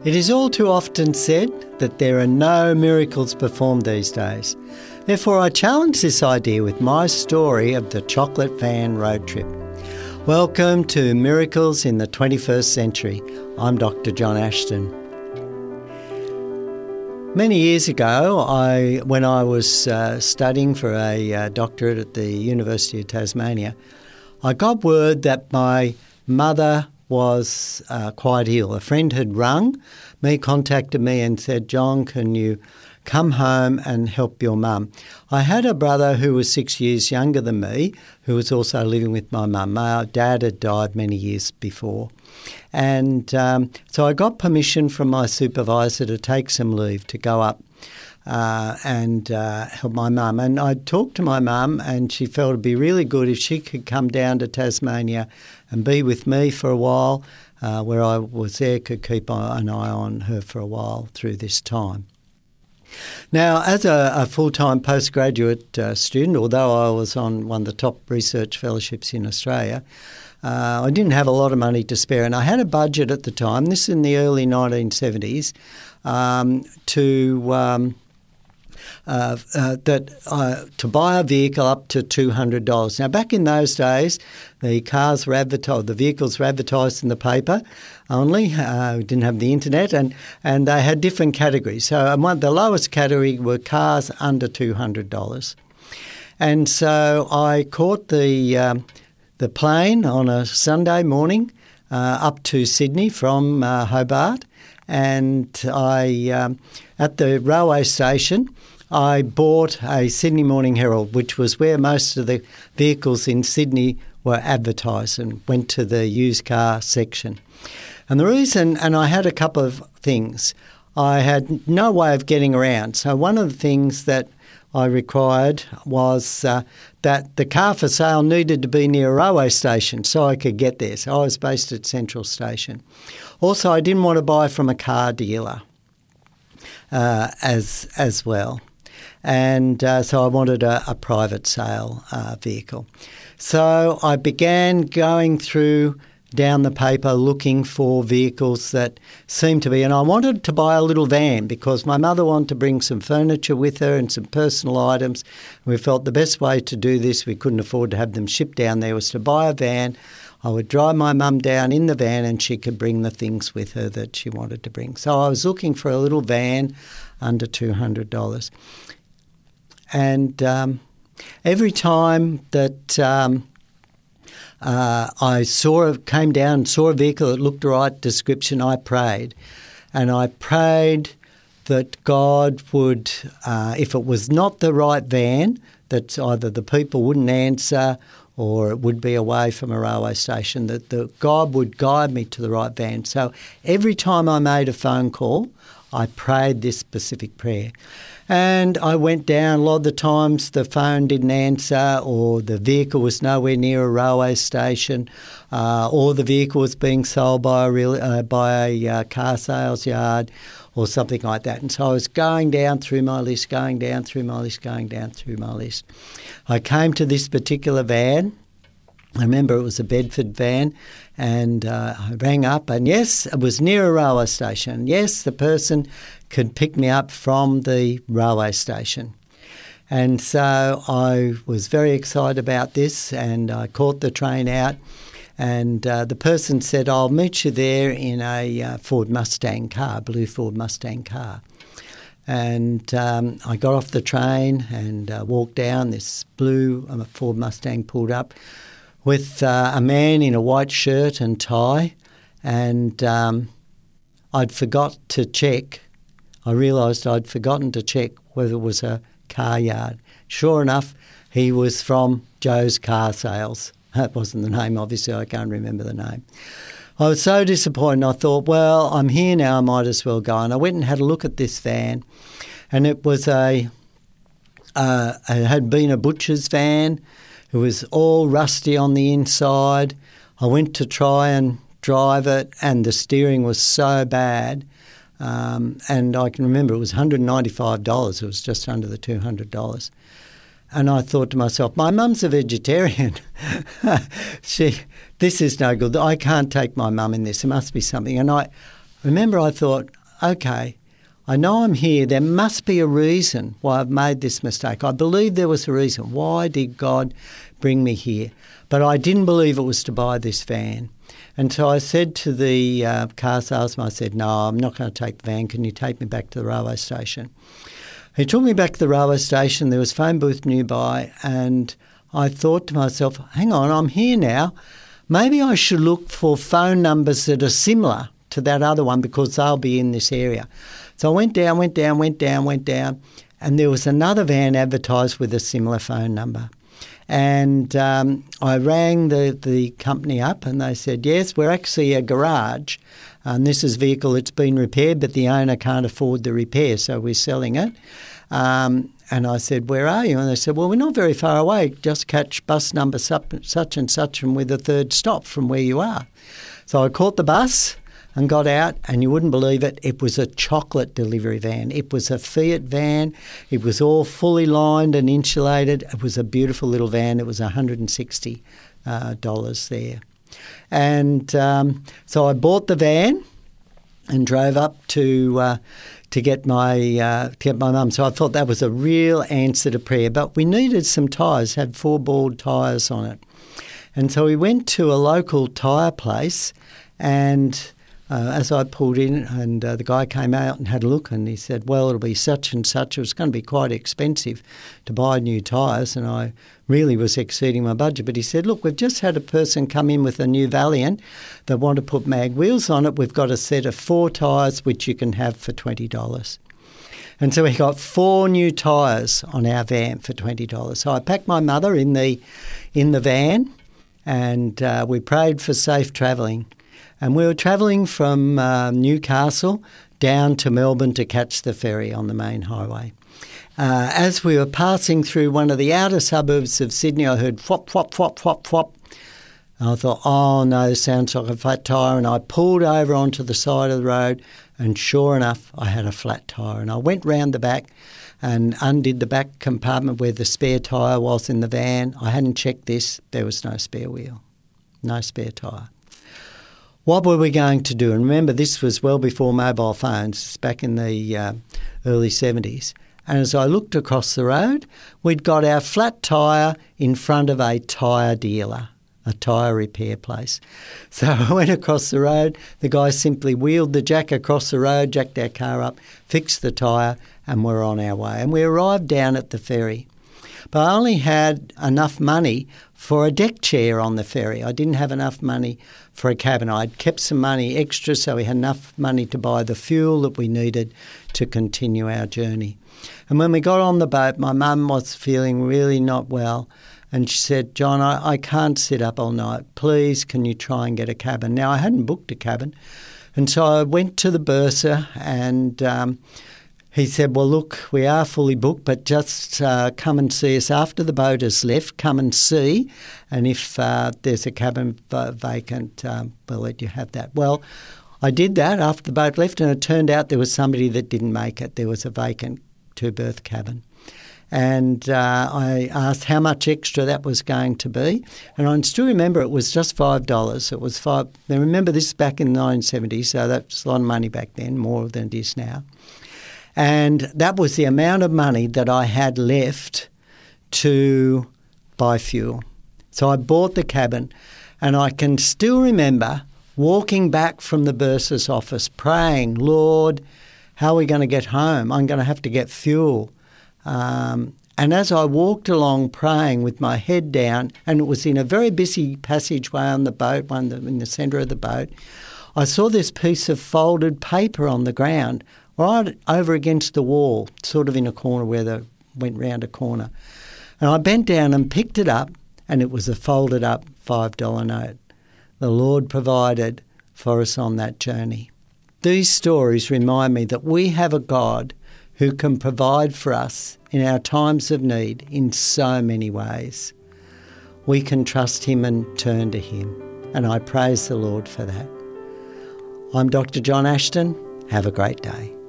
It is all too often said that there are no miracles performed these days. Therefore, I challenge this idea with my story of the chocolate van road trip. Welcome to Miracles in the 21st Century. I'm Dr. John Ashton. Many years ago, when I was studying for a doctorate at the University of Tasmania, I got word that my mother was quite ill. A friend had rung me, contacted me and said, "John, can you come home and help your mum?" I had a brother who was 6 years younger than me who was also living with my mum. My dad had died many years before. And so I got permission from my supervisor to take some leave to go up and help my mum. And I talked to my mum and she felt it'd be really good if she could come down to Tasmania and be with me for a while, where I was there, could keep an eye on her for a while through this time. Now, as a full-time postgraduate student, although I was on one of the top research fellowships in Australia, I didn't have a lot of money to spare, and I had a budget at the time, this in the early 1970s, to buy a vehicle up to $200. Now, back in those days, the vehicles were advertised in the paper only. We didn't have the internet, and they had different categories. So the lowest category were cars under $200. And so I caught the plane on a Sunday morning up to Sydney from Hobart, and at the railway station I bought a Sydney Morning Herald, which was where most of the vehicles in Sydney were advertised, and went to the used car section. And the reason, and I had a couple of things. I had no way of getting around. So one of the things that I required was that the car for sale needed to be near a railway station so I could get there. So I was based at Central Station. Also, I didn't want to buy from a car dealer as well. And so I wanted a private sale vehicle. So I began going down the paper looking for vehicles that seemed to be, and I wanted to buy a little van because my mother wanted to bring some furniture with her and some personal items. We felt the best way to do this, we couldn't afford to have them shipped down there, was to buy a van. I would drive my mum down in the van and she could bring the things with her that she wanted to bring. So I was looking for a little van under $200. And every time that I came down and saw a vehicle that looked the right description, I prayed. And I prayed that God would, if it was not the right van, that either the people wouldn't answer or it would be away from a railway station, that God would guide me to the right van. So every time I made a phone call, I prayed this specific prayer. And I went down. A lot of the times the phone didn't answer, or the vehicle was nowhere near a railway station, or the vehicle was being sold by a car sales yard or something like that. And so I was going down through my list. I came to this particular van. I remember it was a Bedford van, and I rang up, and yes, it was near a railway station. Yes, the person could pick me up from the railway station. And so I was very excited about this, and I caught the train out, and the person said, "I'll meet you there in a Ford Mustang car, blue Ford Mustang car." And I got off the train and walked down. This blue Ford Mustang pulled up with a man in a white shirt and tie, and I'd forgot to check. I realised I'd forgotten to check whether it was a car yard. Sure enough, he was from Joe's Car Sales. That wasn't the name, obviously, I can't remember the name. I was so disappointed. I thought, well, I'm here now, I might as well go. And I went and had a look at this van, and it was it had been a butcher's van. It was all rusty on the inside. I went to try and drive it, and the steering was so bad. And I can remember it was $195. It was just under the $200. And I thought to myself, my mum's a vegetarian. This is no good. I can't take my mum in this. There must be something. And remember I thought, okay, I know I'm here. There must be a reason why I've made this mistake. I believe there was a reason. Why did God bring me here? But I didn't believe it was to buy this van. And so I said to the car salesman, I said, no, I'm not going to take the van. Can you take me back to the railway station? He took me back to the railway station. There was a phone booth nearby, and I thought to myself, hang on, I'm here now. Maybe I should look for phone numbers that are similar to that other one because they'll be in this area. So I went down, and there was another van advertised with a similar phone number. And I rang the company up, and they said, yes, we're actually a garage, and this is a vehicle that's been repaired, but the owner can't afford the repair, so we're selling it. And I said, where are you? And they said, well, we're not very far away. Just catch bus number such and such, and we're the third stop from where you are. So I caught the bus and got out, and you wouldn't believe it, it was a chocolate delivery van. It was a Fiat van. It was all fully lined and insulated. It was a beautiful little van. It was $160 there. And so I bought the van and drove up to get my mum. So I thought that was a real answer to prayer. But we needed some tyres, had 4 bald tyres on it. And so we went to a local tyre place, and as I pulled in, and the guy came out and had a look, and he said, well, it'll be such and such. It was going to be quite expensive to buy new tyres, and I really was exceeding my budget. But he said, look, we've just had a person come in with a new Valiant that want to put mag wheels on it. We've got a set of 4 tyres which you can have for $20. And so we got 4 new tyres on our van for $20. So I packed my mother in the van, and we prayed for safe travelling. And we were travelling from Newcastle down to Melbourne to catch the ferry on the main highway. As we were passing through one of the outer suburbs of Sydney, I heard whop, whop, whop, whop, whop. And I thought, oh no, this sounds like a flat tyre. And I pulled over onto the side of the road, and sure enough, I had a flat tyre. And I went round the back and undid the back compartment where the spare tyre was in the van. I hadn't checked this. There was no spare wheel, no spare tyre. What were we going to do? And remember, this was well before mobile phones, back in the early 70s. And as I looked across the road, we'd got our flat tyre in front of a tyre dealer, a tyre repair place. So I went across the road. The guy simply wheeled the jack across the road, jacked our car up, fixed the tyre, and we're on our way. And we arrived down at the ferry. But I only had enough money for a deck chair on the ferry. I didn't have enough money for a cabin. I'd kept some money extra, so we had enough money to buy the fuel that we needed to continue our journey. And when we got on the boat, my mum was feeling really not well, and she said, John, I can't sit up all night. Please, can you try and get a cabin? Now, I hadn't booked a cabin, and so I went to the bursar, and he said, well, look, we are fully booked, but just come and see us after the boat has left. Come and see, and if there's a cabin vacant, we'll let you have that. Well, I did that after the boat left, and it turned out there was somebody that didn't make it. There was a vacant 2-berth cabin. And I asked how much extra that was going to be. And I still remember it was just $5. It was $5. Now, remember, this is back in the 1970s, so that's a lot of money back then, more than it is now. And that was the amount of money that I had left to buy fuel. So I bought the cabin, and I can still remember walking back from the bursar's office praying, Lord, how are we going to get home? I'm going to have to get fuel. And as I walked along praying with my head down, and it was in a very busy passageway on the boat, in the centre of the boat, I saw this piece of folded paper on the ground right over against the wall, sort of in a corner where they went round a corner. And I bent down and picked it up, and it was a folded up $5 note. The Lord provided for us on that journey. These stories remind me that we have a God who can provide for us in our times of need in so many ways. We can trust him and turn to him, and I praise the Lord for that. I'm Dr. John Ashton. Have a great day.